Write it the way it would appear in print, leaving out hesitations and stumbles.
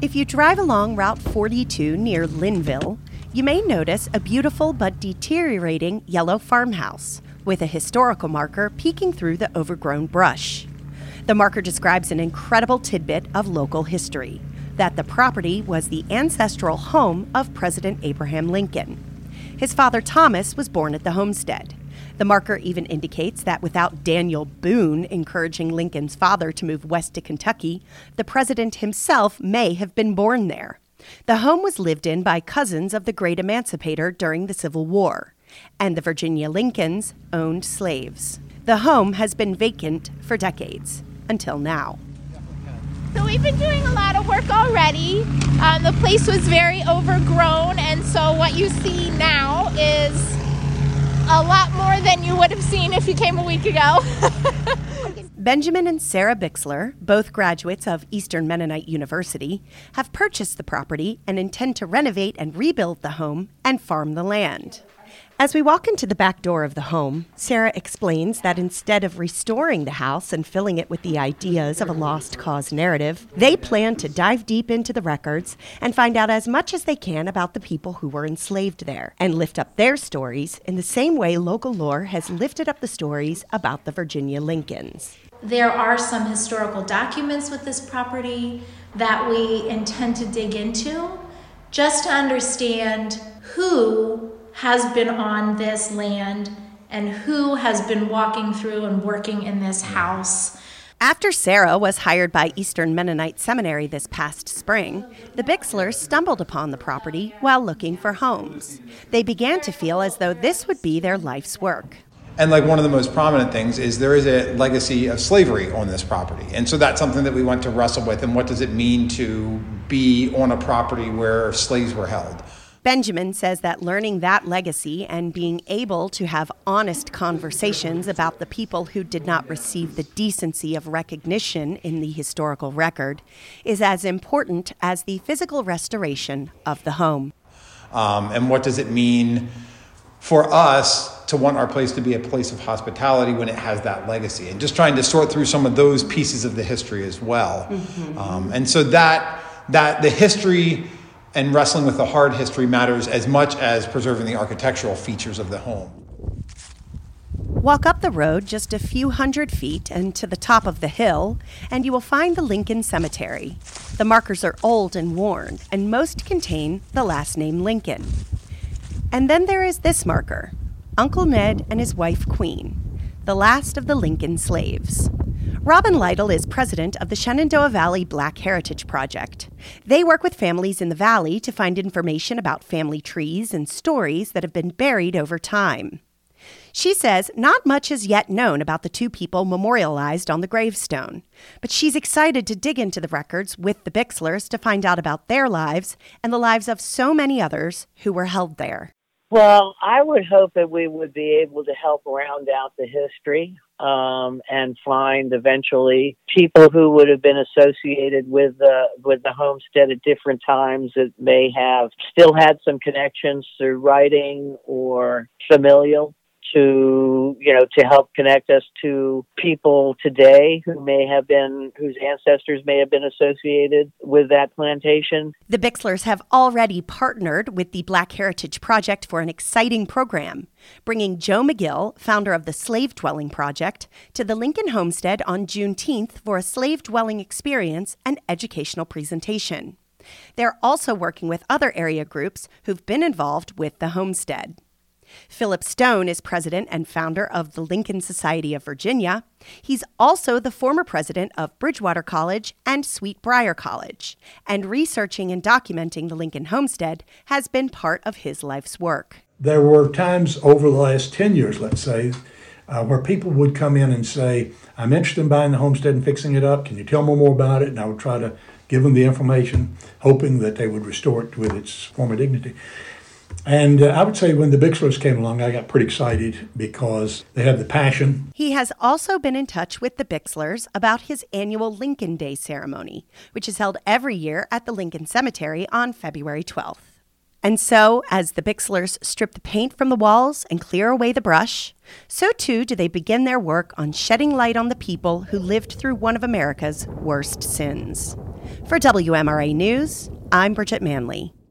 If you drive along Route 42 near Linville, you may notice a beautiful but deteriorating yellow farmhouse with a historical marker peeking through the overgrown brush. The marker describes an incredible tidbit of local history, that the property was the ancestral home of President Abraham Lincoln. His father Thomas was born at the homestead. The marker even indicates that without Daniel Boone encouraging Lincoln's father to move west to Kentucky, the president himself may have been born there. The home was lived in by cousins of the great emancipator during the Civil War, and the Virginia Lincolns owned slaves. The home has been vacant for decades, until now. So we've been doing a lot of work already. The place was very overgrown, and so what you see now is a lot more than you would have seen if you came a week ago. Benjamin and Sarah Bixler, both graduates of Eastern Mennonite University, have purchased the property and intend to renovate and rebuild the home and farm the land. As we walk into the back door of the home, Sarah explains that instead of restoring the house and filling it with the ideas of a lost cause narrative, they plan to dive deep into the records and find out as much as they can about the people who were enslaved there and lift up their stories in the same way local lore has lifted up the stories about the Virginia Lincolns. There are some historical documents with this property that we intend to dig into just to understand who has been on this land and who has been walking through and working in this house. After Sarah was hired by Eastern Mennonite Seminary this past spring, the Bixlers stumbled upon the property while looking for homes. They began to feel as though this would be their life's work. And like one of the most prominent things is there is a legacy of slavery on this property. And so that's something that we want to wrestle with. And what does it mean to be on a property where slaves were held? Benjamin says that learning that legacy and being able to have honest conversations about the people who did not receive the decency of recognition in the historical record is as important as the physical restoration of the home. And what does it mean for us to want our place to be a place of hospitality when it has that legacy? And just trying to sort through some of those pieces of the history as well. And so that the history and wrestling with the hard history matters as much as preserving the architectural features of the home. Walk up the road just a few hundred feet and to the top of the hill, and you will find the Lincoln Cemetery. The markers are old and worn, and most contain the last name Lincoln. And then there is this marker, Uncle Ned and his wife Queen, the last of the Lincoln slaves. Robin Lytle is president of the Shenandoah Valley Black Heritage Project. They work with families in the valley to find information about family trees and stories that have been buried over time. She says not much is yet known about the two people memorialized on the gravestone, but she's excited to dig into the records with the Bixlers to find out about their lives and the lives of so many others who were held there. Well, I would hope that we would be able to help round out the history and find eventually people who would have been associated with the homestead at different times that may have still had some connections through writing or familial to help connect us to people today whose ancestors may have been associated with that plantation. The Bixlers have already partnered with the Black Heritage Project for an exciting program, bringing Joe McGill, founder of the Slave Dwelling Project, to the Lincoln Homestead on Juneteenth for a slave dwelling experience and educational presentation. They're also working with other area groups who've been involved with the homestead. Philip Stone is president and founder of the Lincoln Society of Virginia. He's also the former president of Bridgewater College and Sweetbriar College, and researching and documenting the Lincoln Homestead has been part of his life's work. There were times over the last 10 years, let's say, where people would come in and say, I'm interested in buying the homestead and fixing it up. Can you tell me more about it? And I would try to give them the information, hoping that they would restore it with its former dignity. And I would say when the Bixlers came along, I got pretty excited because they have the passion. He has also been in touch with the Bixlers about his annual Lincoln Day ceremony, which is held every year at the Lincoln Cemetery on February 12th. And so, as the Bixlers strip the paint from the walls and clear away the brush, so too do they begin their work on shedding light on the people who lived through one of America's worst sins. For WMRA News, I'm Bridget Manley.